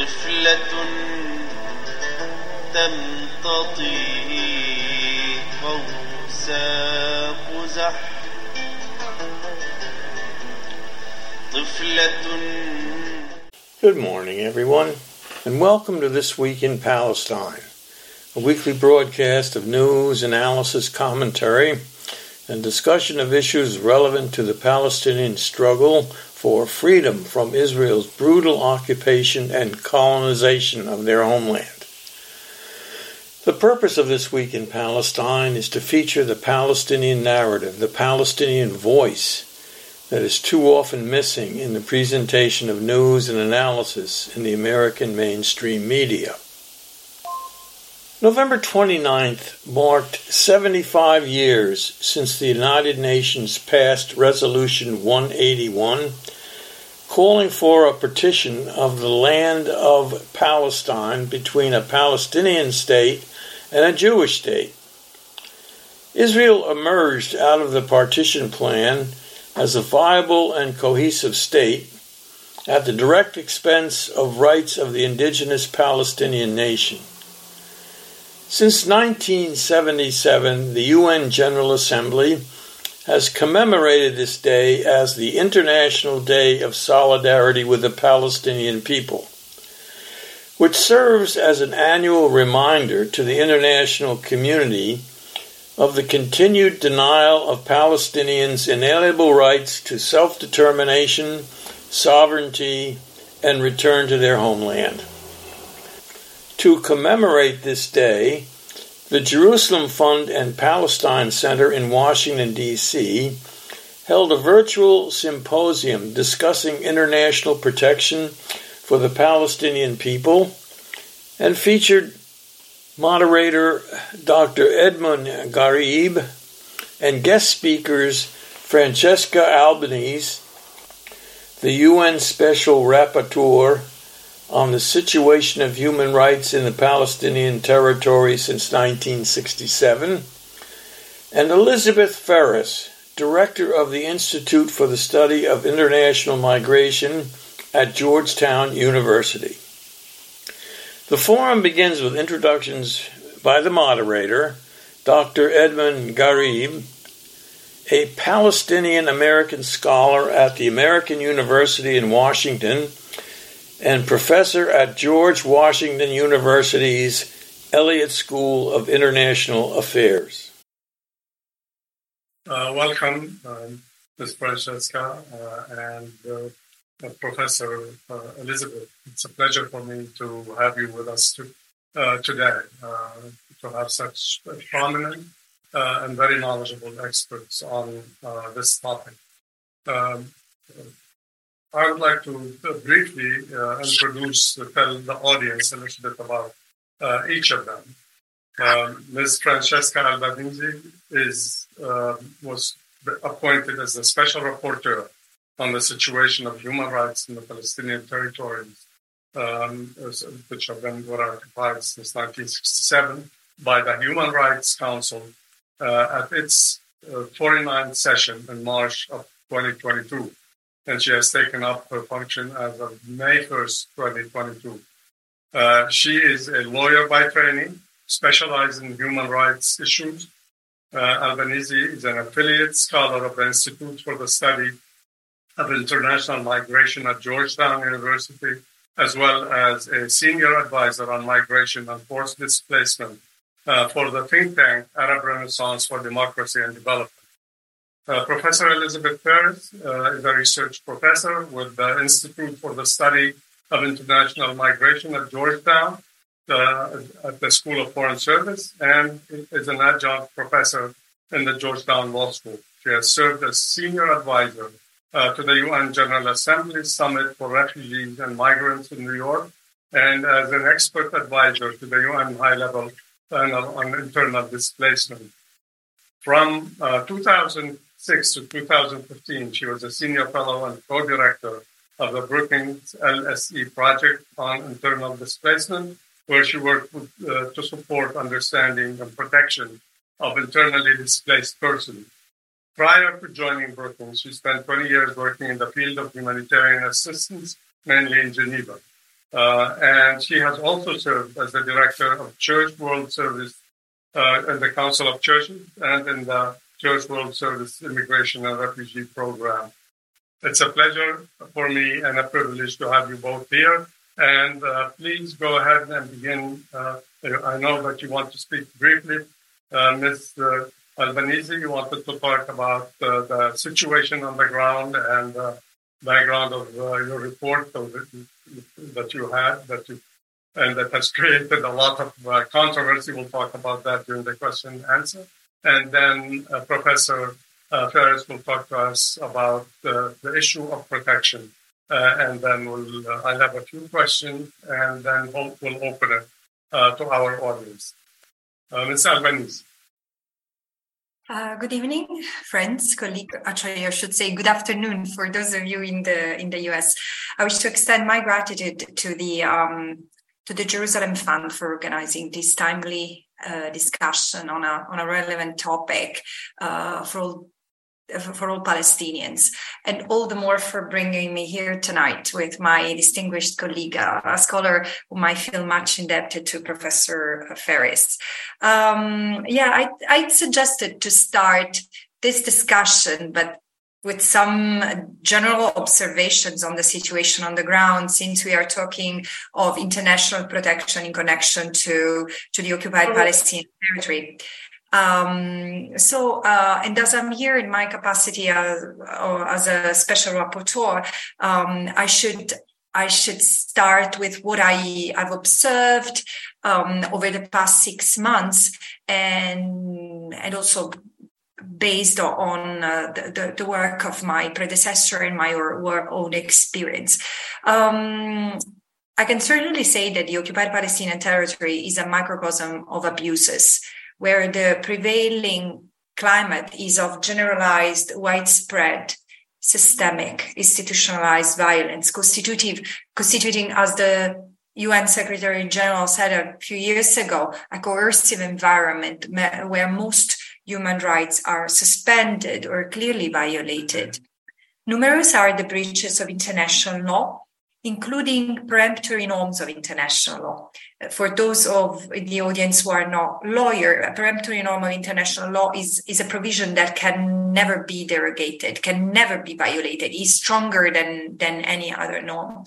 طفلة تمتطي قوس قزح Good morning, everyone, and welcome to This Week in Palestine, a weekly broadcast of news, analysis, commentary, and discussion of issues relevant to the Palestinian struggle for freedom from Israel's brutal occupation and colonization of their homeland. The purpose of This Week in Palestine is to feature the Palestinian narrative, the Palestinian voice, that is too often missing in the presentation of news and analysis in the American mainstream media. November 29th marked 75 years since the United Nations passed Resolution 181, calling for a partition of the land of Palestine between a Palestinian state and a Jewish state. Israel emerged out of the partition plan as a viable and cohesive state at the direct expense of rights of the indigenous Palestinian nation. Since 1977, the UN General Assembly has commemorated this day as the International Day of Solidarity with the Palestinian people, which serves as an annual reminder to the international community of the continued denial of Palestinians' inalienable rights to self-determination, sovereignty, and return to their homeland. To commemorate this day, the Jerusalem Fund and Palestine Center in Washington, D.C., held a virtual symposium discussing international protection for the Palestinian people and featured moderator Dr. Edmund Gharib and guest speakers Francesca Albanese, the UN Special Rapporteur on the situation of human rights in the Palestinian territory since 1967, and Elizabeth Ferris, Director of the Institute for the Study of International Migration at Georgetown University. The forum begins with introductions by the moderator, Dr. Edmund Gharib, a Palestinian-American scholar at the American University in Washington and professor at George Washington University's Elliott School of International Affairs. Welcome, Ms. Francesca and Professor Elizabeth. It's a pleasure for me to have you with us today, to have such prominent and very knowledgeable experts on this topic. I would like to briefly tell the audience a little bit about each of them. Ms. Francesca Albanese was appointed as the Special Rapporteur on the situation of human rights in the Palestinian territories, which have been occupied since 1967 by the Human Rights Council at its 49th session in March of 2022. And she has taken up her function as of May 1st, 2022. She is a lawyer by training, specialized in human rights issues. Albanese is an affiliate scholar of the Institute for the Study of International Migration at Georgetown University, as well as a senior advisor on migration and forced displacement for the think tank Arab Renaissance for Democracy and Development. Professor Elizabeth Ferris is a research professor with the Institute for the Study of International Migration at Georgetown at the School of Foreign Service and is an adjunct professor in the Georgetown Law School. She has served as senior advisor to the UN General Assembly Summit for Refugees and Migrants in New York, and as an expert advisor to the UN High-Level Panel on Internal Displacement. From 2006 to 2015, she was a senior fellow and co-director of the Brookings LSE project on internal displacement, where she worked to support understanding and protection of internally displaced persons. Prior to joining Brookings, she spent 20 years working in the field of humanitarian assistance, mainly in Geneva. And she has also served as the director of Church World Service in the Council of Churches and in the Church World Service Immigration and Refugee Program. It's a pleasure for me and a privilege to have you both here. And please go ahead and begin. I know that you want to speak briefly. Ms. Albanese, you wanted to talk about the situation on the ground and background of your report that you had, and that has created a lot of controversy. We'll talk about that during the question and answer. And then Professor Ferris will talk to us about the issue of protection. And then I'll have a few questions, and then we'll open it to our audience. Ms. Albanese. Good evening, friends, colleagues. Actually, I should say good afternoon for those of you in the US. I wish to extend my gratitude to the Jerusalem Fund for organizing this timely discussion on a relevant topic for all Palestinians, and all the more for bringing me here tonight with my distinguished colleague, a scholar whom I feel much indebted to, Professor Ferris. I suggested to start this discussion, but with some general observations on the situation on the ground, since we are talking of international protection in connection to the occupied Palestinian territory. And as I'm here in my capacity as a special rapporteur, I should start with what I've observed over the past 6 months, and also based on the work of my predecessor and my own experience. I can certainly say that the occupied Palestinian territory is a microcosm of abuses, where the prevailing climate is of generalized, widespread, systemic, institutionalized violence, constituting, as the UN Secretary General said a few years ago, a coercive environment where most human rights are suspended or clearly violated. Numerous are the breaches of international law, including peremptory norms of international law. For those of the audience who are not lawyers, a peremptory norm of international law is a provision that can never be derogated, can never be violated, is stronger than any other norm.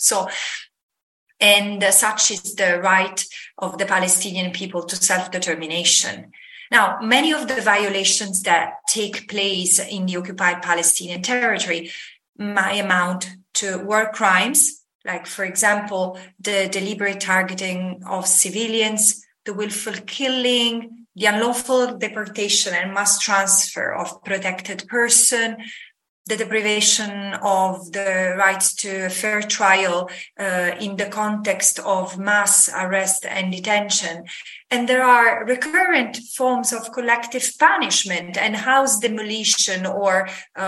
And such is the right of the Palestinian people to self-determination. Now, many of the violations that take place in the occupied Palestinian territory may amount to war crimes, like, for example, the deliberate targeting of civilians, the willful killing, the unlawful deportation and mass transfer of protected person, the deprivation of the rights to a fair trial in the context of mass arrest and detention. And there are recurrent forms of collective punishment and house demolition or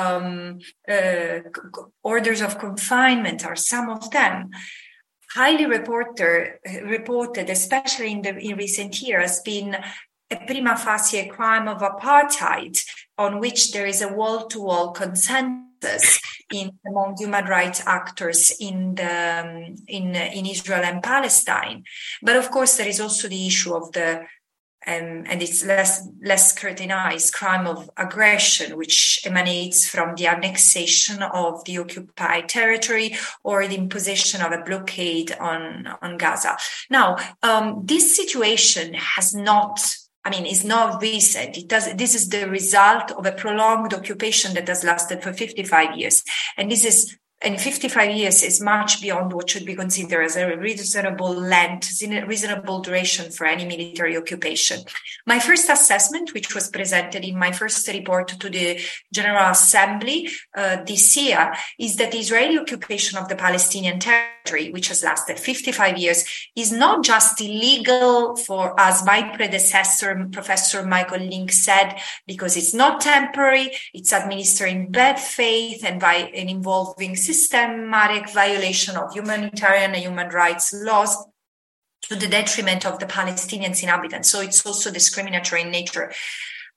orders of confinement are some of them. Highly reported, especially in recent years, has been a prima facie crime of apartheid, on which there is a wall-to-wall consensus among human rights actors in Israel and Palestine. But of course, there is also the issue of and it's less scrutinized, crime of aggression, which emanates from the annexation of the occupied territory or the imposition of a blockade on Gaza. Now, this situation is not recent. This is the result of a prolonged occupation that has lasted for 55 years. And 55 years is much beyond what should be considered as a reasonable length, reasonable duration for any military occupation. My first assessment, which was presented in my first report to the General Assembly this year, is that the Israeli occupation of the Palestinian territory, which has lasted 55 years, is not just illegal as my predecessor, Professor Michael Link, said, because it's not temporary, it's administered in bad faith and involving systematic violation of humanitarian and human rights laws to the detriment of the Palestinians inhabitants. So it's also discriminatory in nature. But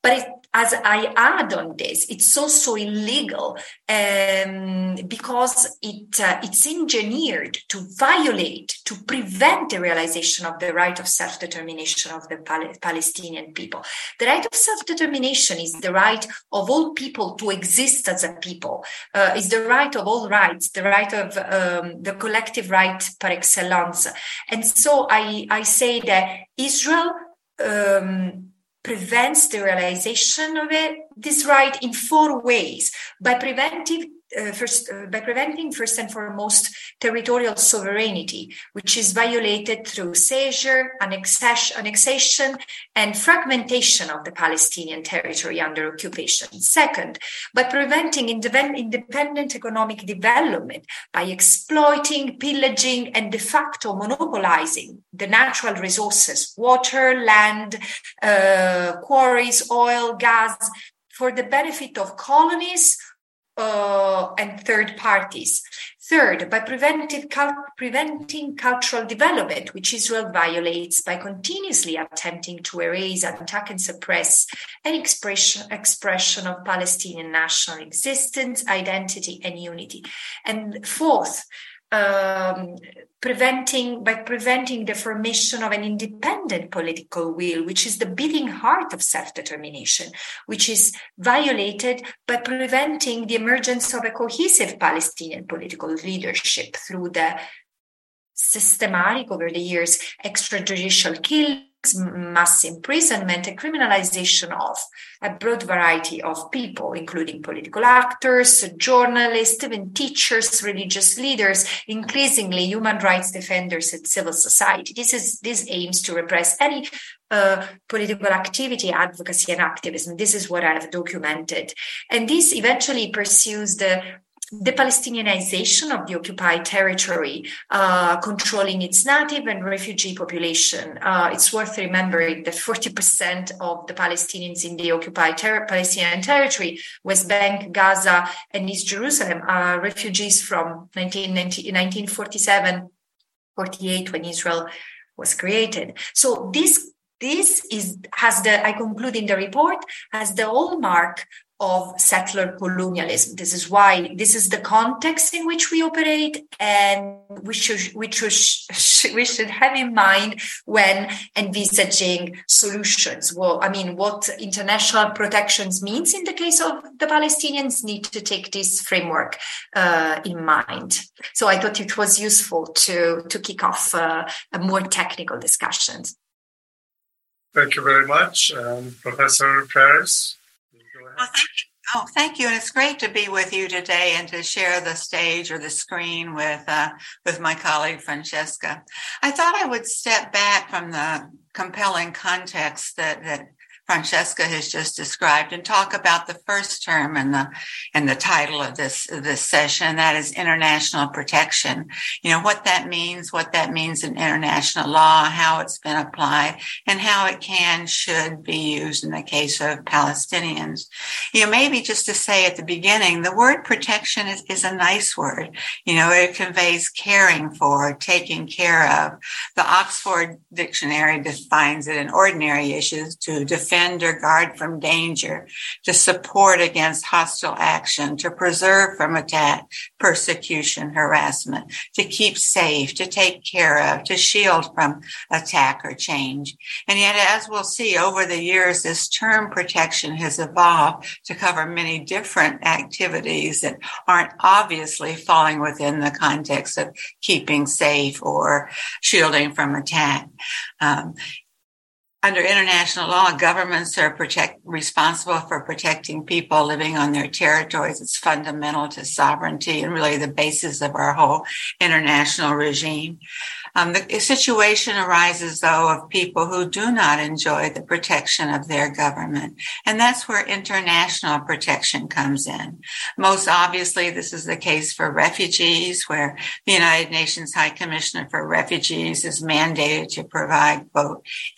as I add on this, it's also illegal because it's engineered to violate, to prevent the realization of the right of self-determination of the Palestinian people. The right of self-determination is the right of all people to exist as a people, is the right of all rights, the right of the collective right par excellence. And so I say that Israel prevents the realization of this right in 4 ways: by preventing first and foremost territorial sovereignty, which is violated through seizure, annexation, and fragmentation of the Palestinian territory under occupation. Second, by preventing independent economic development, by exploiting, pillaging, and de facto monopolizing the natural resources, water, land, quarries, oil, gas, for the benefit of colonies and third parties. Third, by preventing cultural development, which Israel violates by continuously attempting to erase, attack, and suppress any expression of Palestinian national existence, identity, and unity. And fourth, preventing the formation of an independent political will, which is the beating heart of self-determination, which is violated by preventing the emergence of a cohesive Palestinian political leadership through the systematic, over the years, extrajudicial killings, mass imprisonment, and criminalization of a broad variety of people, including political actors, journalists, even teachers, religious leaders, increasingly human rights defenders and civil society. This aims to repress any political activity, advocacy, and activism. This is what I have documented. And this eventually pursues the Palestinianization of the occupied territory, controlling its native and refugee population. It's worth remembering that 40% of the Palestinians in the occupied Palestinian territory, West Bank, Gaza, and East Jerusalem, are refugees from 1947, 48, when Israel was created. So this I conclude in the report, has the hallmark of settler colonialism. This is why this is the context in which we operate, and we should have in mind when envisaging solutions. Well, I mean, what international protections means in the case of the Palestinians need to take this framework in mind. So I thought it was useful to kick off a more technical discussions. Thank you very much, Professor Faris. Well, thank you. And it's great to be with you today and to share the stage or the screen with my colleague, Francesca. I thought I would step back from the compelling context that Francesca has just described and talk about the first term in the title of this session, that is international protection. You know, what that means in international law, how it's been applied, and how it should be used in the case of Palestinians. You know, maybe just to say at the beginning, the word protection is a nice word. You know, it conveys caring for, taking care of. The Oxford Dictionary defines it in ordinary issues to defend or guard from danger, to support against hostile action, to preserve from attack, persecution, harassment, to keep safe, to take care of, to shield from attack or change. And yet, as we'll see over the years, this term protection has evolved to cover many different activities that aren't obviously falling within the context of keeping safe or shielding from attack. Under international law, governments are responsible for protecting people living on their territories. It's fundamental to sovereignty and really the basis of our whole international regime. The situation arises, though, of people who do not enjoy the protection of their government. And that's where international protection comes in. Most obviously, this is the case for refugees, where the United Nations High Commissioner for Refugees is mandated to provide, quote, international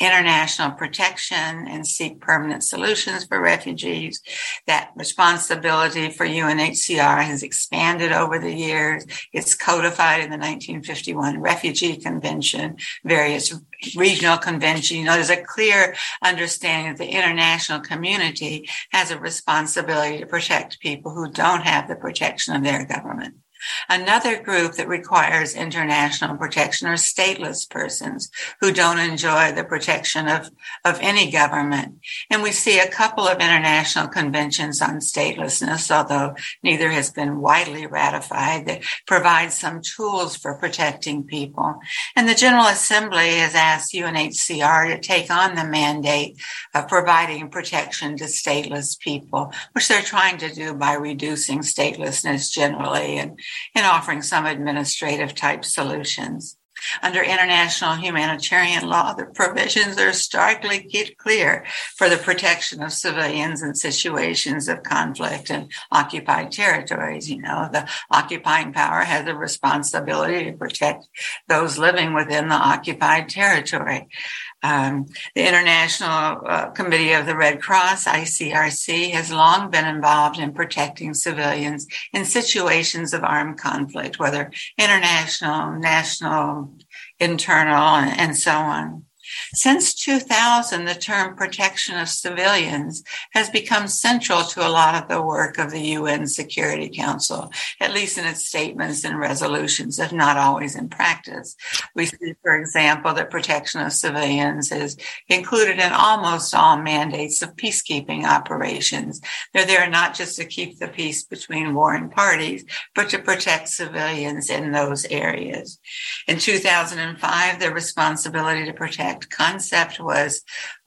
international protection and seek permanent solutions for refugees. That responsibility for UNHCR has expanded over the years. It's codified in the 1951 Refugee Convention, various regional conventions. There's a clear understanding that the international community has a responsibility to protect people who don't have the protection of their government. Another group that requires international protection are stateless persons who don't enjoy the protection of any government. And we see a couple of international conventions on statelessness, although neither has been widely ratified, that provide some tools for protecting people. And the General Assembly has asked UNHCR to take on the mandate of providing protection to stateless people, which they're trying to do by reducing statelessness generally and offering some administrative type solutions. Under international humanitarian law, the provisions are starkly clear for the protection of civilians in situations of conflict and occupied territories. The occupying power has a responsibility to protect those living within the occupied territory. The International Committee of the Red Cross, ICRC, has long been involved in protecting civilians in situations of armed conflict, whether international, national, internal, and so on. Since 2000, the term protection of civilians has become central to a lot of the work of the UN Security Council, at least in its statements and resolutions, if not always in practice. We see, for example, that protection of civilians is included in almost all mandates of peacekeeping operations. They're there not just to keep the peace between warring parties, but to protect civilians in those areas. In 2005, the responsibility to protect concept was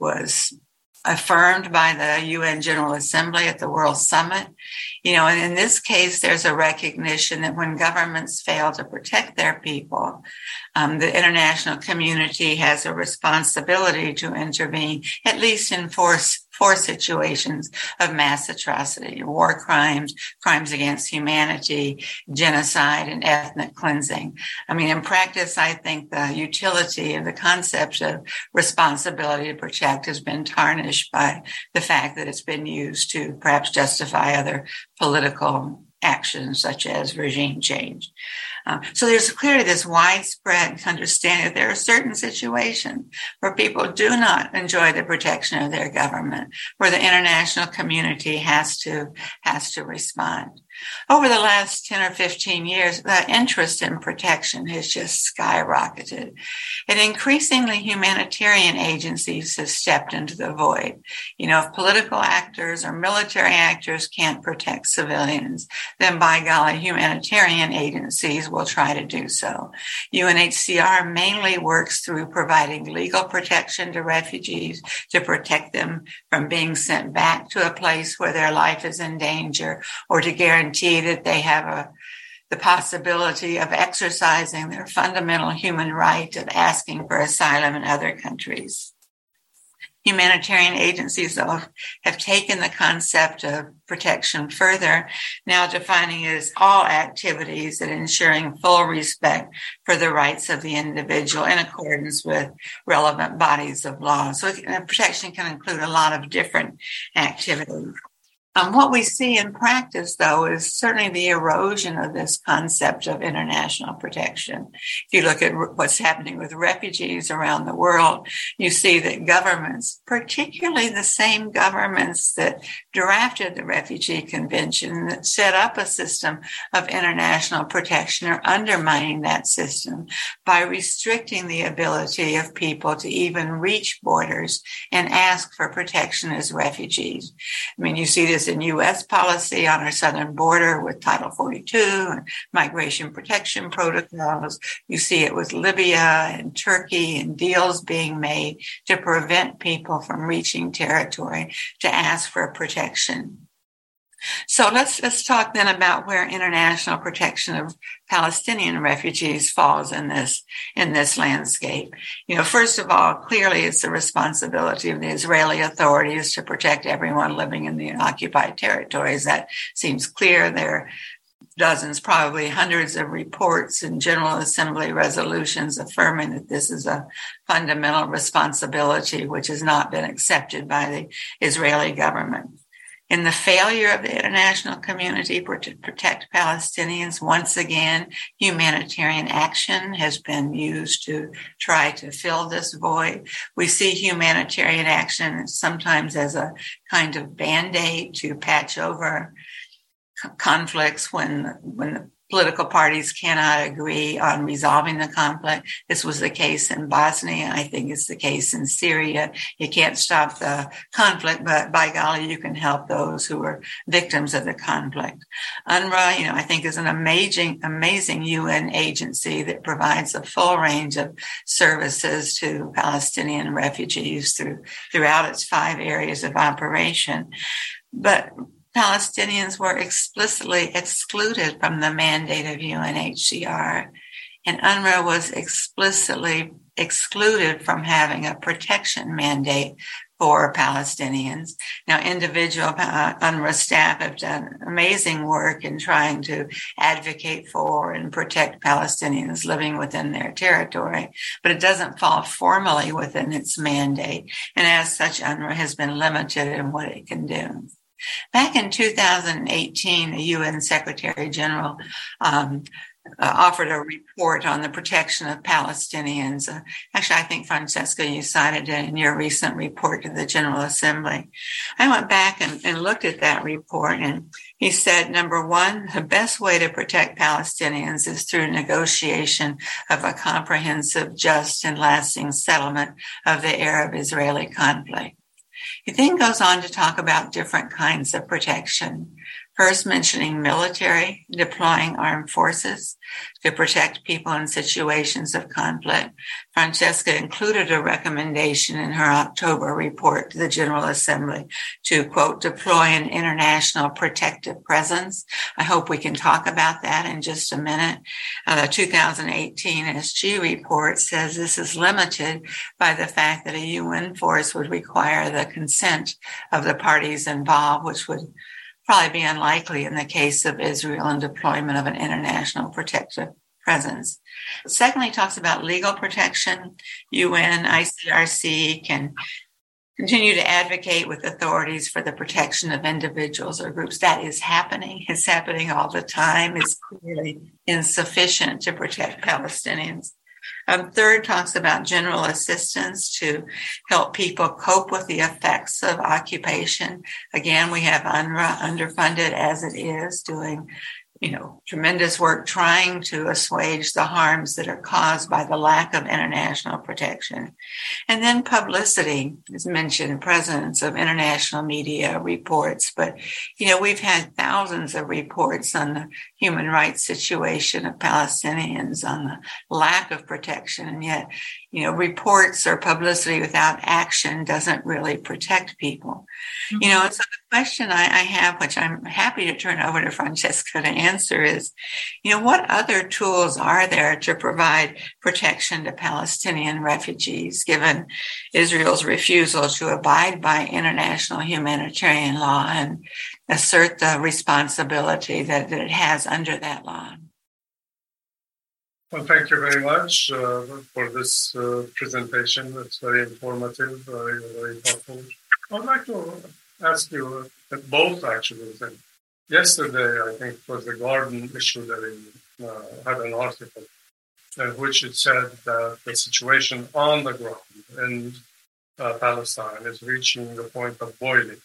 affirmed by the UN General Assembly at the World Summit. And in this case, there's a recognition that when governments fail to protect their people, the international community has a responsibility to intervene, at least in four situations of mass atrocity: war crimes, crimes against humanity, genocide, and ethnic cleansing. In practice, I think the utility of the concept of responsibility to protect has been tarnished by the fact that it's been used to perhaps justify other political actions such as regime change. So there's clearly this widespread understanding that there are certain situations where people do not enjoy the protection of their government, where the international community has to respond. Over the last 10 or 15 years, the interest in protection has just skyrocketed. And increasingly, humanitarian agencies have stepped into the void. If political actors or military actors can't protect civilians, then by golly, humanitarian agencies will try to do so. UNHCR mainly works through providing legal protection to refugees to protect them from being sent back to a place where their life is in danger, or to guarantee that they have the possibility of exercising their fundamental human right of asking for asylum in other countries. Humanitarian agencies, though, have taken the concept of protection further, now defining it as all activities that ensuring full respect for the rights of the individual in accordance with relevant bodies of law. So protection can include a lot of different activities. What we see in practice, though, is certainly the erosion of this concept of international protection. If you look at what's happening with refugees around the world, you see that governments, particularly the same governments that drafted the Refugee Convention, that set up a system of international protection, are undermining that system by restricting the ability of people to even reach borders and ask for protection as refugees. You see this in U.S. policy on our southern border with Title 42 and migration protection protocols. You see it with Libya and Turkey, and deals being made to prevent people from reaching territory to ask for protection. So let's talk then about where international protection of Palestinian refugees falls in this landscape. First of all, clearly it's the responsibility of the Israeli authorities to protect everyone living in the occupied territories. That seems clear. dozens, probably hundreds of reports and General Assembly resolutions affirming that this is a fundamental responsibility which has not been accepted by the Israeli government. In the failure of the international community to protect Palestinians, once again, humanitarian action has been used to try to fill this void. We see humanitarian action sometimes as a kind of Band-Aid to patch over conflicts when the political parties cannot agree on resolving the conflict. This was the case in Bosnia. I think it's the case in Syria. You can't stop the conflict, but by golly, you can help those who are victims of the conflict. UNRWA, I think is an amazing UN agency that provides a full range of services to Palestinian refugees throughout its 5 areas of operation. But Palestinians were explicitly excluded from the mandate of UNHCR, and UNRWA was explicitly excluded from having a protection mandate for Palestinians. Now, individual UNRWA staff have done amazing work in trying to advocate for and protect Palestinians living within their territory, but it doesn't fall formally within its mandate, and as such, UNRWA has been limited in what it can do. Back in 2018, the UN Secretary General offered a report on the protection of Palestinians. Actually, I think, Francesca, you cited it in your recent report to the General Assembly. I went back and looked at that report, and he said, number one, the best way to protect Palestinians is through negotiation of a comprehensive, just, and lasting settlement of the Arab-Israeli conflict. He then goes on to talk about different kinds of protection. First, mentioning military, deploying armed forces to protect people in situations of conflict. Francesca included a recommendation in her October report to the General Assembly to, quote, deploy an international protective presence. I hope we can talk about that in just a minute. The 2018 SG report says this is limited by the fact that a UN force would require the consent of the parties involved, which would probably be unlikely in the case of Israel and deployment of an international protective presence. Secondly, talks about legal protection. UN, ICRC can continue to advocate with authorities for the protection of individuals or groups. That is happening. It's happening all the time. It's clearly insufficient to protect Palestinians. Third, talks about general assistance to help people cope with the effects of occupation. Again, we have UNRWA underfunded as it is, doing tremendous work trying to assuage the harms that are caused by the lack of international protection. And then publicity is mentioned, presence of international media reports. But, we've had thousands of reports on the human rights situation of Palestinians, on the lack of protection. And yet, reports or publicity without action doesn't really protect people. And so the question I have, which I'm happy to turn over to Francesca to answer, is, what other tools are there to provide protection to Palestinian refugees, given Israel's refusal to abide by international humanitarian law and assert the responsibility that it has under that law? Well, thank you very much for this presentation. It's very informative, very, very thoughtful. I'd like to ask you both, actually. Yesterday, I think it was the Guardian issue that had an article in which it said that the situation on the ground in Palestine is reaching the point of boiling.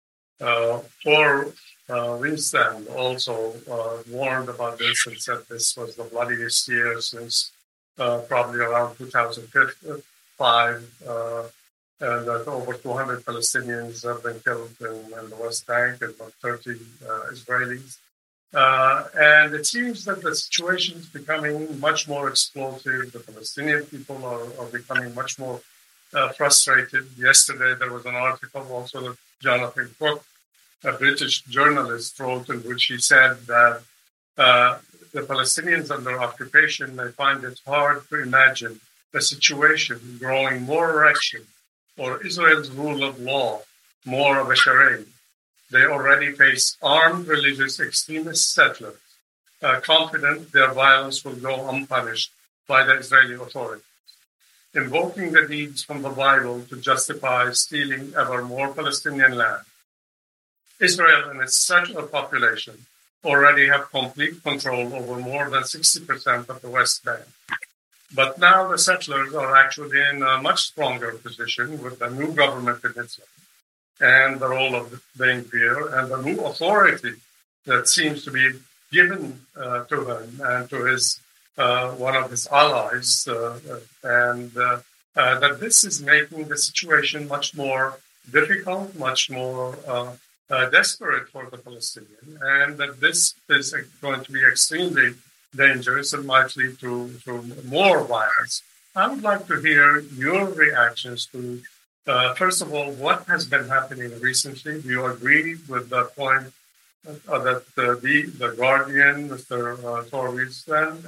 Winston also warned about this and said this was the bloodiest year since probably around 2005, and that over 200 Palestinians have been killed in the West Bank and about 30 Israelis. And it seems that the situation is becoming much more explosive. The Palestinian people are becoming much more frustrated. Yesterday, there was an article also that Jonathan Cook, a British journalist, wrote, in which he said that the Palestinians under occupation, they find it hard to imagine a situation growing more wretched or Israel's rule of law more of a charade. They already face armed religious extremist settlers confident their violence will go unpunished by the Israeli authorities, invoking the deeds from the Bible to justify stealing ever more Palestinian land. Israel and its settler population already have complete control over more than 60% of the West Bank. But now the settlers are actually in a much stronger position with the new government in Israel and the role of Ben-Gvir and the new authority that seems to be given to him and to his one of his allies, and that this is making the situation much more difficult, much more desperate for the Palestinians, and that this is going to be extremely dangerous and might lead to more violence. I would like to hear your reactions to, first of all, what has been happening recently. Do you agree with the point that the Guardian, Mr. Torwiesen,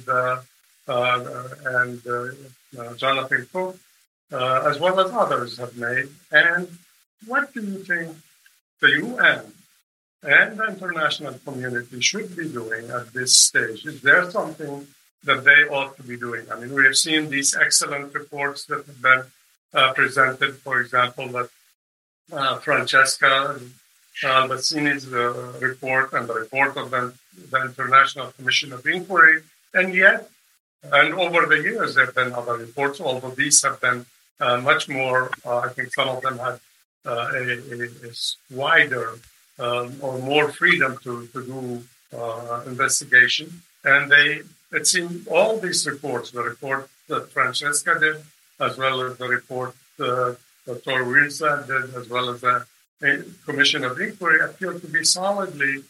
and Jonathan Cook, as well as others, have made? And what do you think the UN and the international community should be doing at this stage? Is there something that they ought to be doing? I mean, we have seen these excellent reports that have been presented, for example, that Francesca Albassini's report and the report of the International Commission of Inquiry, and over the years there have been other reports, although these have been much more, I think some of them had a wider or more freedom to do investigation. And it seemed all these reports, the report that Francesca did, as well as the report that Torwiesen did, as well as the Commission of Inquiry, appear to be solidly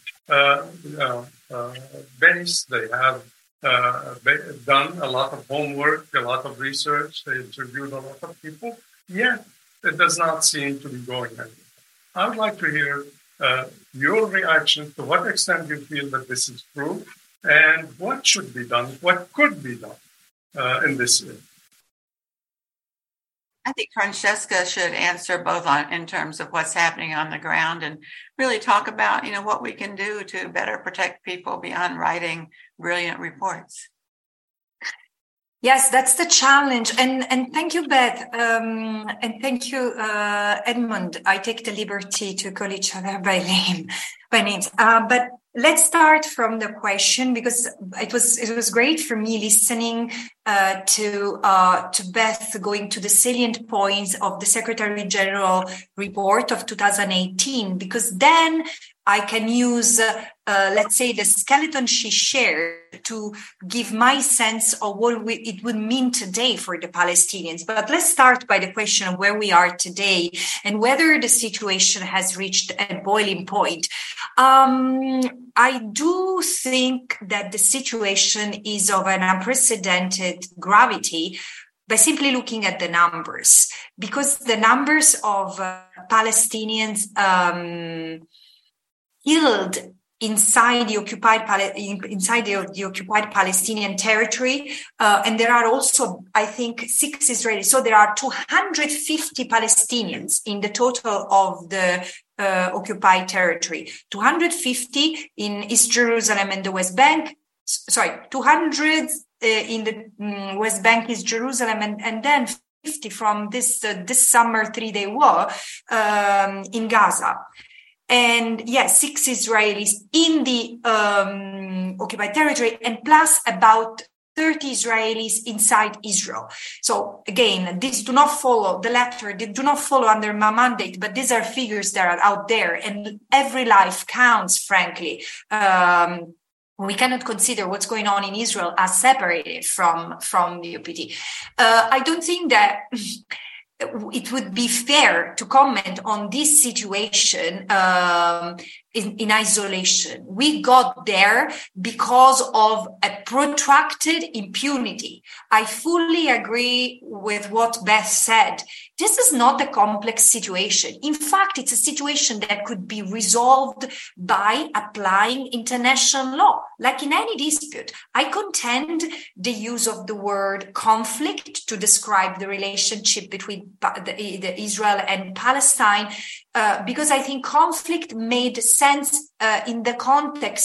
based. They have done a lot of homework, a lot of research. They interviewed a lot of people. Yet it does not seem to be going anywhere. I would like to hear your reaction. To what extent you feel that this is true, and what should be done, what could be done in this area? I think Francesca should answer both in terms of what's happening on the ground and really talk about, what we can do to better protect people beyond writing brilliant reports. Yes, that's the challenge. And thank you, Beth. And thank you, Edmund. I take the liberty to call each other by names. But let's start from the question, because it was great for me listening to Beth going to the salient points of the Secretary General report of 2018, because then I can use, let's say, the skeleton she shared to give my sense of what it would mean today for the Palestinians. But let's start by the question of where we are today and whether the situation has reached a boiling point. I do think that the situation is of an unprecedented gravity by simply looking at the numbers, because the numbers of Palestinians killed inside the occupied Palestinian territory, and there are also, I think, 6 Israelis. So there are 250 Palestinians in the total of the occupied territory. 250 in East Jerusalem and the West Bank. 200 in the West Bank, East Jerusalem, and then 50 from this summer 3-day war in Gaza. And 6 Israelis in the occupied territory, and plus about 30 Israelis inside Israel. So again, these do not follow the letter, they do not follow under my mandate, but these are figures that are out there, and every life counts, frankly. We cannot consider what's going on in Israel as separated from the UPT. I don't think that it would be fair to comment on this situation in isolation. We got there because of a protracted impunity. I fully agree with what Beth said. This is not a complex situation. In fact, it's a situation that could be resolved by applying international law, like in any dispute. I contend the use of the word conflict to describe the relationship between the Israel and Palestine, because I think conflict made sense in the context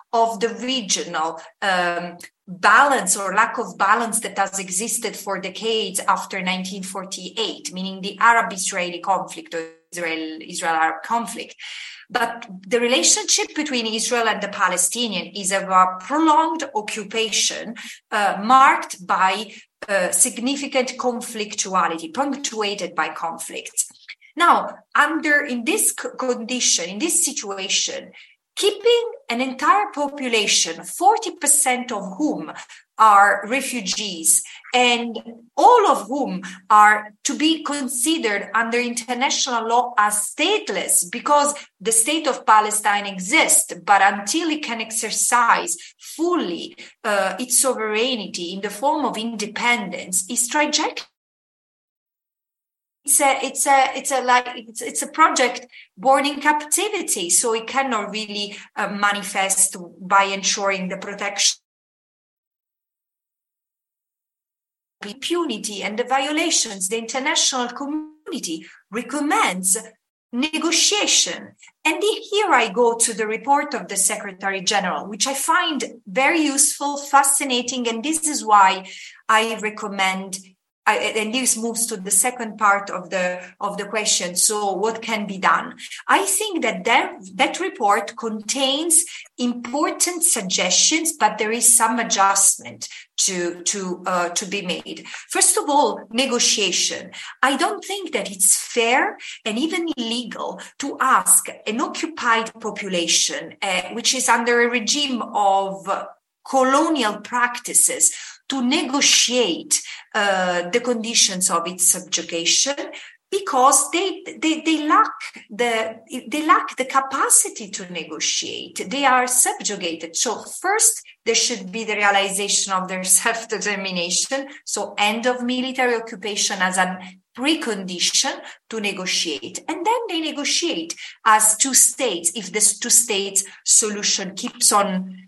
of the regional balance or lack of balance that has existed for decades after 1948, meaning the Arab-Israeli conflict or Israel-Arab conflict. But the relationship between Israel and the Palestinian is of a prolonged occupation marked by significant conflictuality, punctuated by conflicts. Now, in this condition, in this situation, keeping an entire population, 40% of whom are refugees, and all of whom are to be considered under international law as stateless because the state of Palestine exists, but until it can exercise fully its sovereignty in the form of independence, is trajectory. It's a project born in captivity, so it cannot really manifest by ensuring the protection, impunity, and the violations. The international community recommends negotiation. And here I go to the report of the Secretary General, which I find very useful, fascinating, and this is why I recommend. And this moves to the second part of the question. So what can be done? I think that report contains important suggestions, but there is some adjustment to be made. First of all, negotiation. I don't think that it's fair and even illegal to ask an occupied population, which is under a regime of colonial practices, to negotiate the conditions of its subjugation, because they lack the capacity to negotiate. They are subjugated. So first, there should be the realization of their self-determination. So end of military occupation as a precondition to negotiate. And then they negotiate as two states if this two-state solution keeps on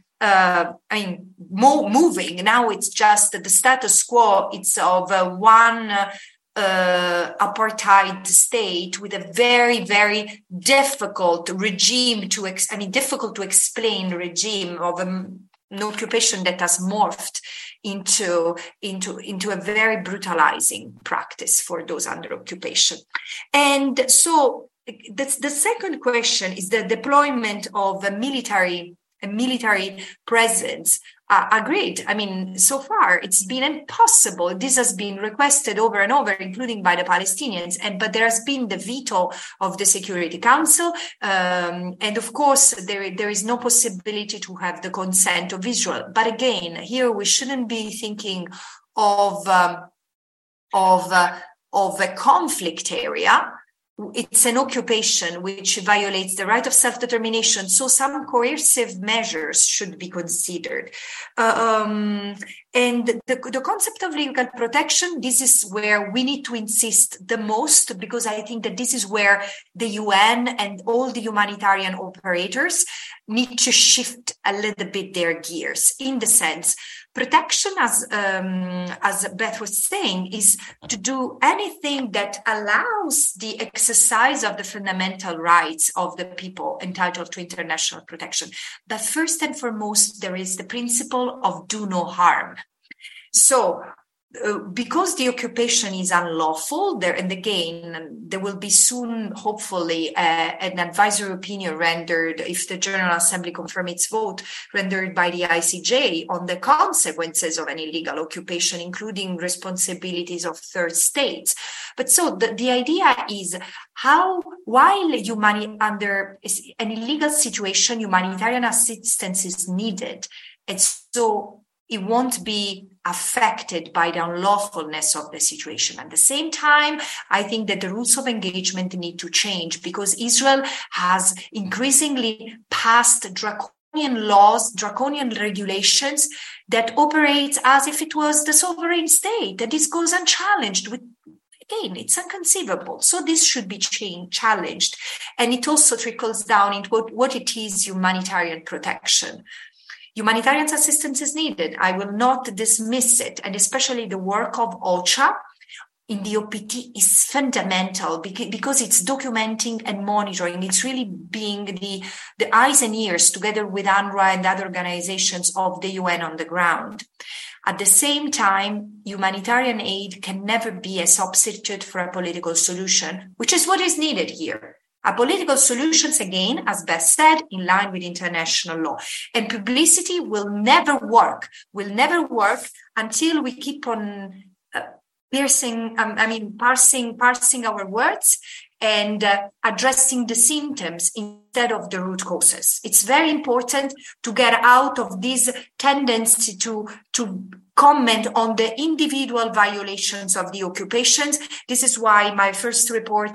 moving. Now it's just the status quo. It's of one apartheid state with a very, very difficult regime difficult to explain regime of an occupation that has morphed into a very brutalizing practice for those under occupation. And so the second question is the deployment of a military presence. Agreed. I mean, so far it's been impossible. This has been requested over and over, including by the Palestinians, but there has been the veto of the Security Council, and of course there is no possibility to have the consent of Israel. But again, here we shouldn't be thinking of a conflict area. It's an occupation which violates the right of self-determination, so some coercive measures should be considered. And the concept of legal protection, this is where we need to insist the most, because I think that this is where the UN and all the humanitarian operators need to shift a little bit their gears, in the sense protection, as Beth was saying, is to do anything that allows the exercise of the fundamental rights of the people entitled to international protection. But first and foremost, there is the principle of do no harm. So, because the occupation is unlawful, there will be soon, hopefully, an advisory opinion rendered, if the General Assembly confirms its vote, rendered by the ICJ on the consequences of an illegal occupation, including responsibilities of third states. But so the idea is how, while under an illegal situation, humanitarian assistance is needed, and so it won't be affected by the unlawfulness of the situation. At the same time, I think that the rules of engagement need to change, because Israel has increasingly passed draconian laws, draconian regulations that operate as if it was the sovereign state, and this goes unchallenged. Again, it's inconceivable. So this should be challenged. And it also trickles down into what it is humanitarian protection. Humanitarian assistance is needed. I will not dismiss it, and especially the work of OCHA in the OPT is fundamental because it's documenting and monitoring. It's really being the eyes and ears together with UNRWA and other organizations of the UN on the ground. At the same time, humanitarian aid can never be a substitute for a political solution, which is what is needed here. A political solutions, again, as Beth said, in line with international law. And publicity will never work until we keep on parsing our words and addressing the symptoms instead of the root causes. It's very important to get out of this tendency to comment on the individual violations of the occupations. This is why my first report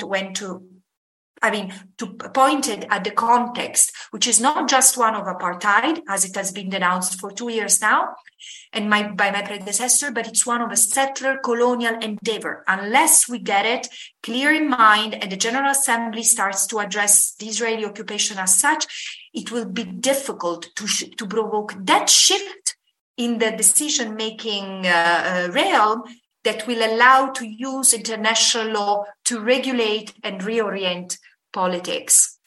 pointed at the context, which is not just one of apartheid, as it has been denounced for 2 years now, and by my predecessor, but it's one of a settler colonial endeavor. Unless we get it clear in mind and the General Assembly starts to address the Israeli occupation as such, it will be difficult to provoke that shift in the decision-making realm that will allow to use international law to regulate and reorient politics.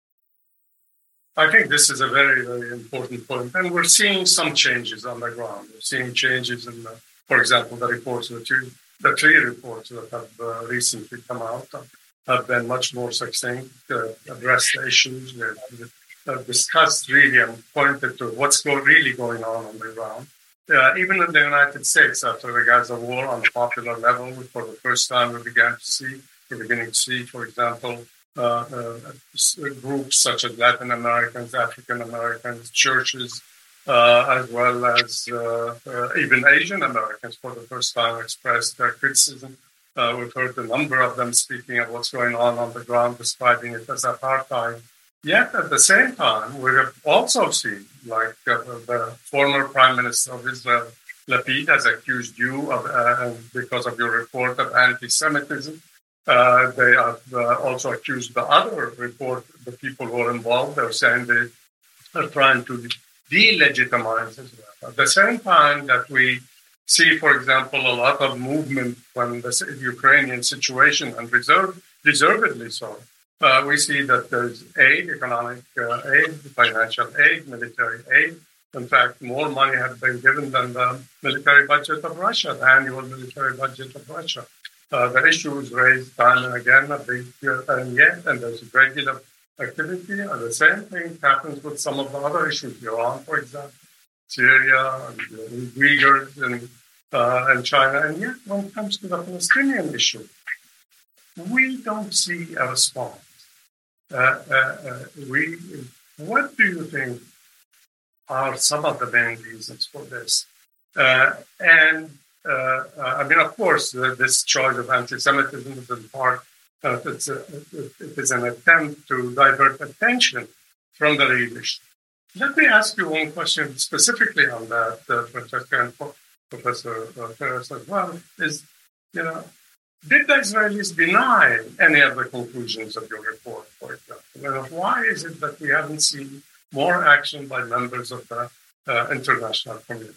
I think this is a very, very important point. And we're seeing some changes on the ground. We're seeing changes in, for example, the three reports that have recently come out have been much more succinct, addressed the issues, discussed really and pointed to what's really going on the ground. Even in the United States, after the Gaza war, on the popular level, for the first time we're beginning to see, for example, groups such as Latin Americans, African Americans, churches, as well as even Asian Americans for the first time expressed their criticism. We've heard a number of them speaking of what's going on the ground, describing it as apartheid. Yet at the same time, we have also seen, like the former Prime Minister of Israel, Lapid, has accused you of, because of your report, of anti-Semitism. They have also accused the other report, the people who are involved. They're saying they are trying to delegitimize Israel. At the same time that we see, for example, a lot of movement when the Ukrainian situation, and deservedly so, we see that there's aid, economic aid, financial aid, military aid. In fact, more money has been given than the military budget of Russia, the annual military budget of Russia. The issue is raised time and again, and there's regular activity. And the same thing happens with some of the other issues, Iran, for example, Syria, and Uyghurs, and China. And yet, when it comes to the Palestinian issue, we don't see a response. What do you think are some of the main reasons for this? Of course, this charge of anti-Semitism is in part, it is an attempt to divert attention from the real issue. Let me ask you one question specifically on that, Francesca and Professor Peres as well, is, did the Israelis deny any of the conclusions of your report, for example? And why is it that we haven't seen more action by members of the international community?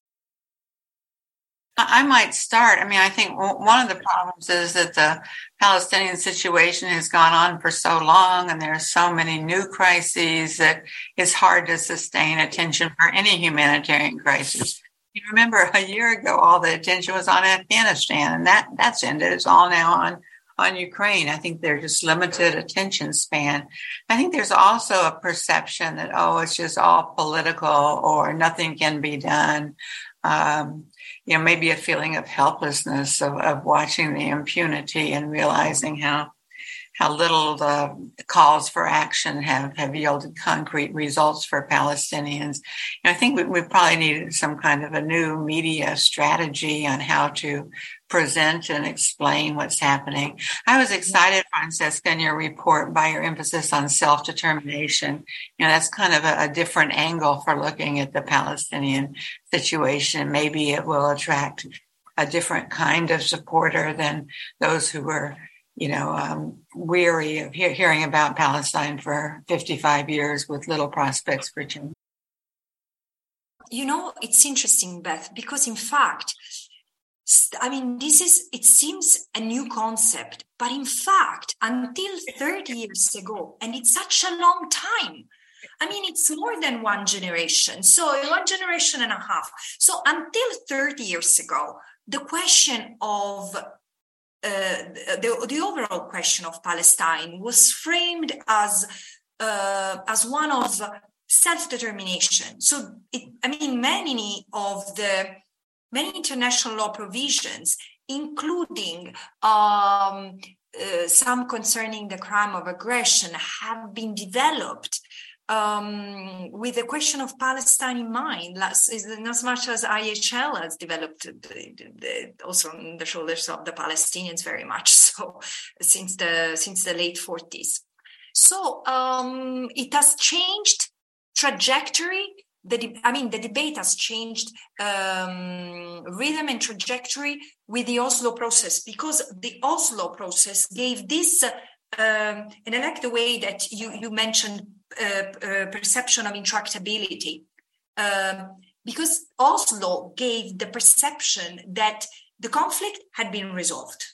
I might start. I think one of the problems is that the Palestinian situation has gone on for so long, and there are so many new crises that it's hard to sustain attention for any humanitarian crisis. You remember a year ago, all the attention was on Afghanistan, and that's ended. It's all now on Ukraine. I think there's just limited attention span. I think there's also a perception that, it's just all political or nothing can be done. Maybe a feeling of helplessness of watching the impunity and realizing how little the calls for action have yielded concrete results for Palestinians. I think we probably needed some kind of a new media strategy on how to present and explain what's happening. I was excited, Francesca, in your report by your emphasis on self-determination. That's kind of a different angle for looking at the Palestinian situation. Maybe it will attract a different kind of supporter than those who were weary of hearing about Palestine for 55 years with little prospects for change. It's interesting, Beth, because in fact, it seems a new concept, but in fact, until 30 years ago, and it's such a long time, it's more than one generation. So 1.5 generations. So until 30 years ago, the question of the overall question of Palestine was framed as one of self-determination. So many international law provisions, including some concerning the crime of aggression, have been developed with the question of Palestine in mind, as much as IHL has developed also on the shoulders of the Palestinians very much so since the late 40s. So it has changed trajectory. The debate has changed rhythm and trajectory with the Oslo process, because the Oslo process gave this, and I like the way that you mentioned perception of intractability, because Oslo gave the perception that the conflict had been resolved.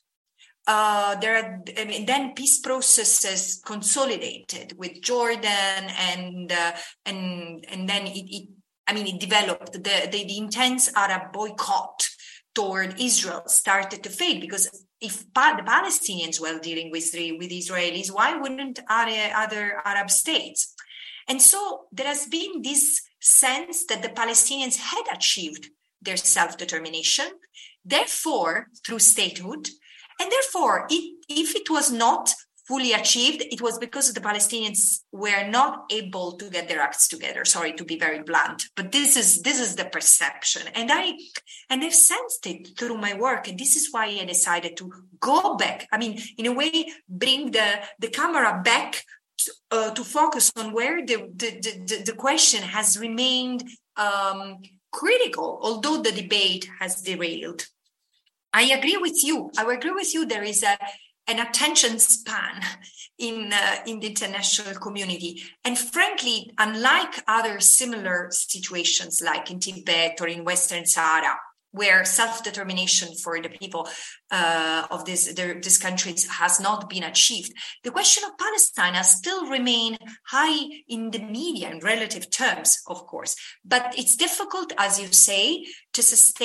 Then peace processes consolidated with Jordan, and then it developed. The intense Arab boycott toward Israel started to fade, because if the Palestinians were dealing with Israelis, why wouldn't other Arab states? And so there has been this sense that the Palestinians had achieved their self-determination, therefore through statehood. And therefore, if it was not fully achieved, it was because the Palestinians were not able to get their acts together. Sorry to be very blunt, but this is the perception, and I've sensed it through my work, and this is why I decided to go back. In a way, bring the camera back to focus on where the question has remained critical, although the debate has derailed. I agree with you. There is an attention span in the international community. And frankly, unlike other similar situations like in Tibet or in Western Sahara, where self-determination for the people of these countries has not been achieved, the question of Palestine has still remained high in the media in relative terms, of course. But it's difficult, as you say, to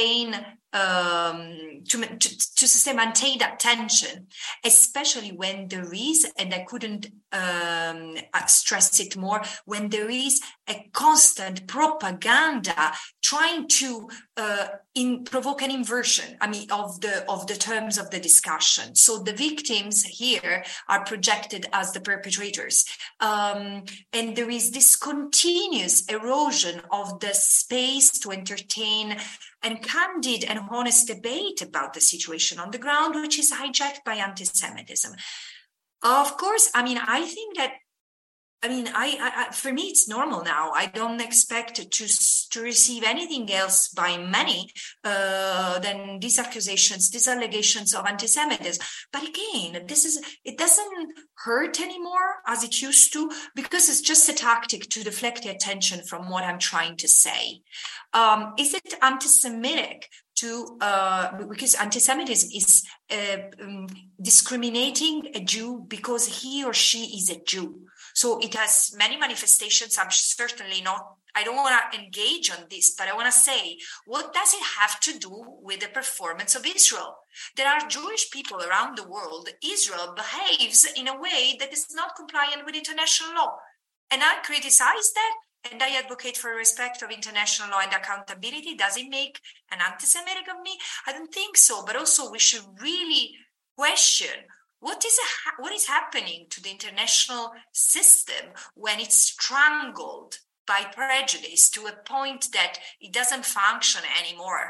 maintain that tension, especially when there is, and I couldn't stress it more, when there is a constant propaganda trying to provoke an inversion, of the terms of the discussion. So the victims here are projected as the perpetrators, and there is this continuous erosion of the space to entertain and candid and honest debate about the situation on the ground, which is hijacked by anti-Semitism. Of course, I think that, for me, it's normal now. I don't expect to receive anything else by many than these accusations, these allegations of anti-Semitism. But again, it doesn't hurt anymore as it used to, because it's just a tactic to deflect the attention from what I'm trying to say. Is it anti-Semitic because anti-Semitism is discriminating a Jew because he or she is a Jew? So it has many manifestations. I'm certainly not, I don't want to engage on this, but I want to say, what does it have to do with the performance of Israel? There are Jewish people around the world. Israel behaves in a way that is not compliant with international law. And I criticize that, and I advocate for respect of international law and accountability. Does it make an anti-Semitic of me? I don't think so. But also we should really question what is happening to the international system when it's strangled by prejudice to a point that it doesn't function anymore.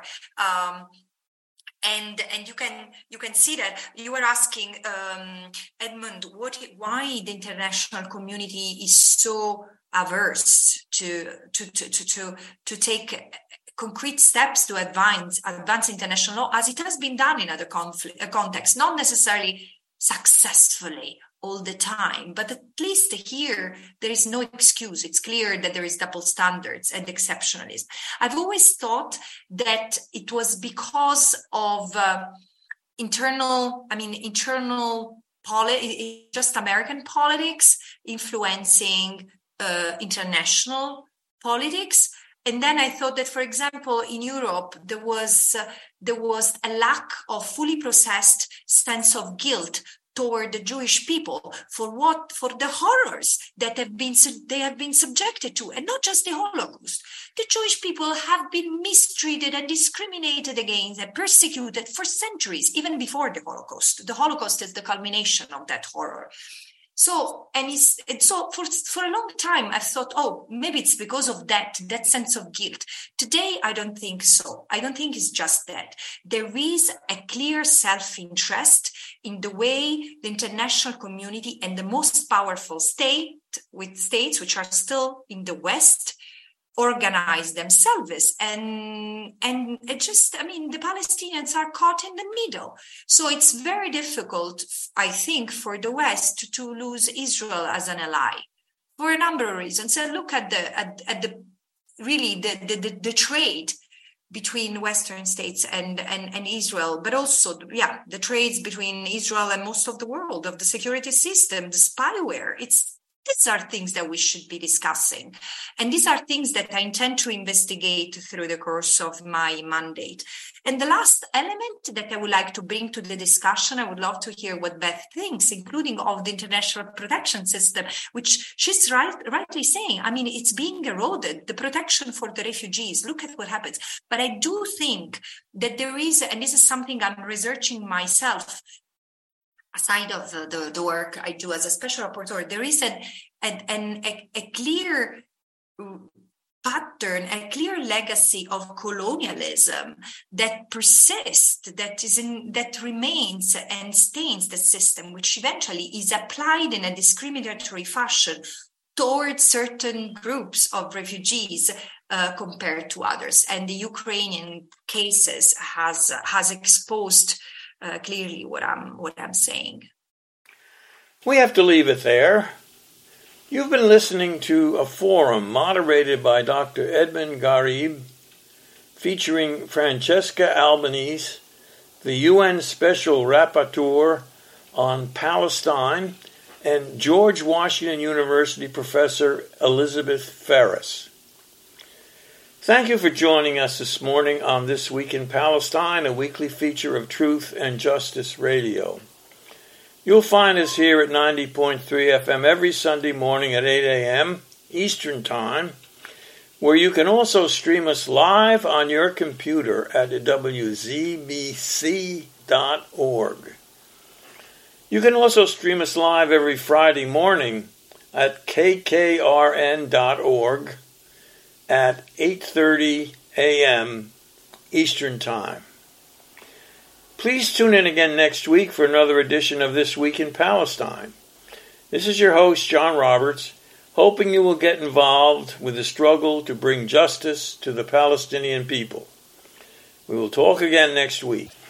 And you can see that. You were asking, Edmund, why the international community is so averse to take concrete steps to advance international law, as it has been done in other contexts, not necessarily successfully all the time, but at least here there is no excuse. It's clear that there is double standards and exceptionalism. I've always thought that it was because of internal just American politics influencing international politics. And then I thought that, for example, in Europe, there was a lack of fully processed sense of guilt toward the Jewish people for the horrors that they have been subjected to, and not just the Holocaust. The Jewish people have been mistreated and discriminated against and persecuted for centuries, even before the Holocaust. The Holocaust is the culmination of that horror. So for a long time, I thought, oh, maybe it's because of that sense of guilt. Today, I don't think so. I don't think it's just that. There is a clear self-interest in the way the international community and the most powerful states, which are still in the West, organize themselves, and the Palestinians are caught in the middle. So it's very difficult, I think, for the West to lose Israel as an ally for a number of reasons. And look at the trade between Western states and Israel, but also the trades between Israel and most of the world, of the security system, the spyware. These are things that we should be discussing. And these are things that I intend to investigate through the course of my mandate. And the last element that I would like to bring to the discussion, I would love to hear what Beth thinks, including of the international protection system, which she's rightly saying. I mean, it's being eroded, the protection for the refugees. Look at what happens. But I do think that there is, and this is something I'm researching myself, aside of the work I do as a special rapporteur, there is a clear pattern, a clear legacy of colonialism that persists, that remains and stains the system, which eventually is applied in a discriminatory fashion towards certain groups of refugees compared to others. And the Ukrainian cases has exposed clearly what I'm saying. We have to leave it there. You've been listening to a forum moderated by Dr. Edmond Garib, featuring Francesca Albanese, the UN Special Rapporteur on Palestine, and George Washington University Professor Elizabeth Ferris. Thank you for joining us this morning on This Week in Palestine, a weekly feature of Truth and Justice Radio. You'll find us here at 90.3 FM every Sunday morning at 8 a.m. Eastern Time, where you can also stream us live on your computer at wzbc.org. You can also stream us live every Friday morning at kkrn.org at 8:30 a.m. Eastern Time. Please tune in again next week for another edition of This Week in Palestine. This is your host, John Roberts, hoping you will get involved with the struggle to bring justice to the Palestinian people. We will talk again next week.